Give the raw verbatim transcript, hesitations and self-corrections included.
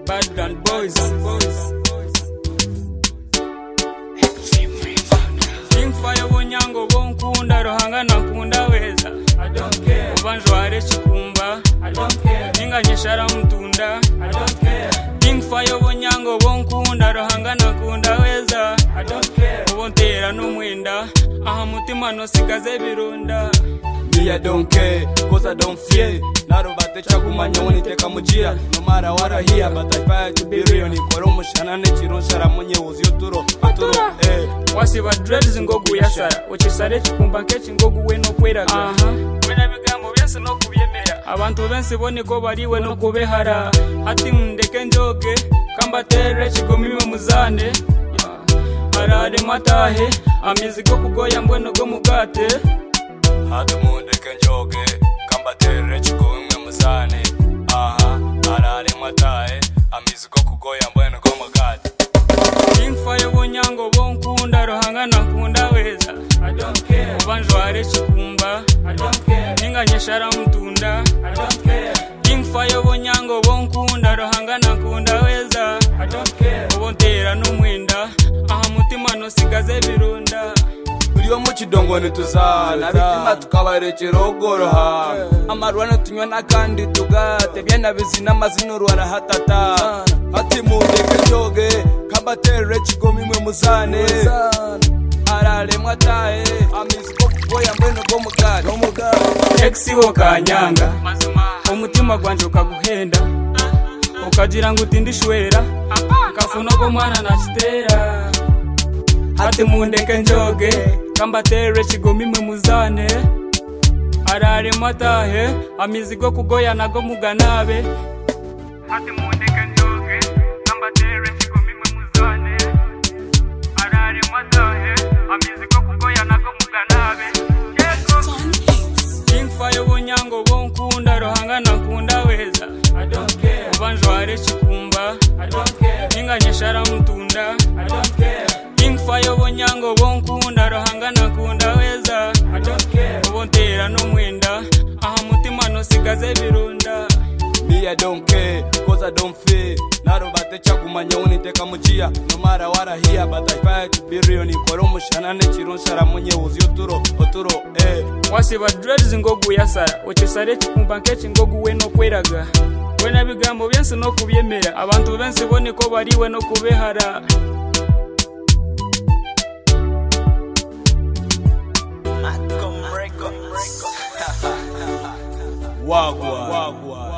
Badland boys. King Fire bonyango bonkunda rohanga nakunda weza. I don't care. Ubanjware chikumba. I don't care. Ninga nyeshara mtunda. I don't care. King Fire bonyango bonkunda rohanga nakunda weza. I don't care. Ubontera n'umwenda aha mutima no sigaze birunda. Me I don't care, cause I don't fear. Naro bate chakumanya uniteka mujia. No matter what I hear, but I fight to be real. Ni koromo shanane chironshara munye uzio turo. Aturo, eh. Wasiba dreads ngogu yasara. Ochisare chikumba kechi ngogu we no kweraga. Aha. Wena bigambo byense no kubyemera. Abantu bense bone ko bariwe no kubehara. Ati mundeke njoge, kambatere chigomime muzane. Arare matahe, amizigo kugoya mbweno go mugate. Hati mundeke njoge, kambatere chigomime muzane. Aha, arare matahe, amizigo kugoya mbweno go mugate. King Fire bonyango bonkunda rohanga nakunda weza. I don't care. Ubanjware chikumba. I don't care. Ninga nyeshara mtunda. I don't care. King Fire bonyango bonkunda rohanga nakunda weza. I don't care. Ubontera n'umwenda aha mutima no sigaze birunda. Uriyo mu kidongo nituzana bitima tukabarekirogoroha amarwana tunywa nakandi tugate byana bizina mazino rwara hatata ati mundeke njoge kambatere chigomimwe muzane arale mwatae amiziko kugoya mbweno go mugate exiwo kanyanga umutima gwanje ukaguhenda ukagira ngo utindishwera kafuno go mwana na chitera. Hati mundeke njoge kambatere chigomimwe muzane arare matahe amizigo kugoya nago muganabe. Hati mundeke njoge kambatere chigomimwe muzane arare matahe amizigo kugoya nago muganabe. King Fire bonyango bonkunda rohanga nakunda weza. I don't care. Ubanjware chikumba. I don't care. Ninga nyeshara mtunda. I don't care. King Fire bonyango bonkunda rohanga nakunda weza. I don't care. Ubontera n'umwenda aha mutima no sigaze birunda. Me I don't care, cause I don't fear. Naro bate chakumanya uniteka mujia. No matter what I hear, but I fight to be real. Ni koromo shanane chironshara munye uzio turo. Oturo, eh. Wasiba dreads ngogu yasara. Ochisare chikumba kechi ngogu we no kweraga. Wena bigambo byense no kubyemera. Abantu bense bone ko bariwe no kubehara. Wagwa, wagwa.